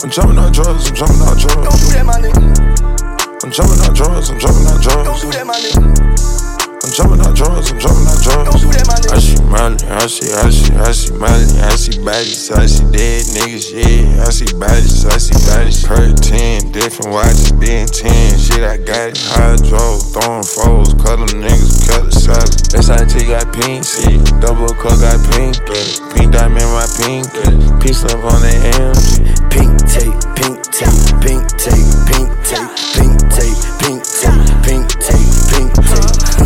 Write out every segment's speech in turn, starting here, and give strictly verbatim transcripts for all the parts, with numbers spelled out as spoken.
I'm jumping out drugs, I'm jumping out drugs. Don't do that, my nigga. I'm jumping out drugs, I'm jumping out drugs. Don't do that, my nigga. I'm jumping out drugs, I'm jumping out drugs. Don't do that, my nigga. I see Molly, I see, I see, I see Molly, I see bodies, I see dead niggas, yeah. I see bodies, I see bodies. Per ten, different watches, Ben ten. Shit, I got it. Hydro, throwing foes, cut them niggas, cut the salad. S I T got pink, shit. Double cup got pink, pink diamond my pink. Piece up on the M G. Pink tape, pink tape, pink tape, pink tape, pink tape, pink tape, pink tape, pink tape.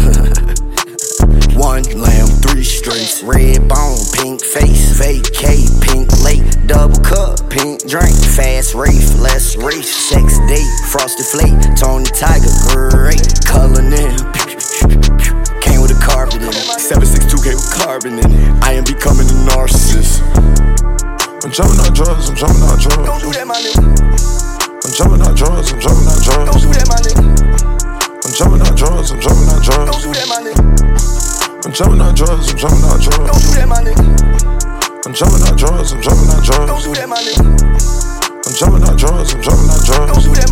One lamb, three straights, red bone, pink face, vacate, pink lake, double cup, pink drink, fast race, less race, sex date, frosted flake, Tony Tiger, great, color in, came with a carpet in it, seven six two came with carbon in it, I am becoming a narcissist. I'm jumping out drugs, I'm jumping out drugs. Don't do that, my nigga. I'm jumping out drugs, I'm jumping out drugs. Don't do that, my nigga. I'm jumping out drugs, I'm jumping out drugs. Don't do that, my nigga. I'm jumping out drugs, I'm jumping out drugs. Don't do that, my nigga. I'm jumping out drugs, I'm jumping out drugs. Don't do that, my nigga. I'm jumping out drugs, I'm jumping out drugs. Don't do that.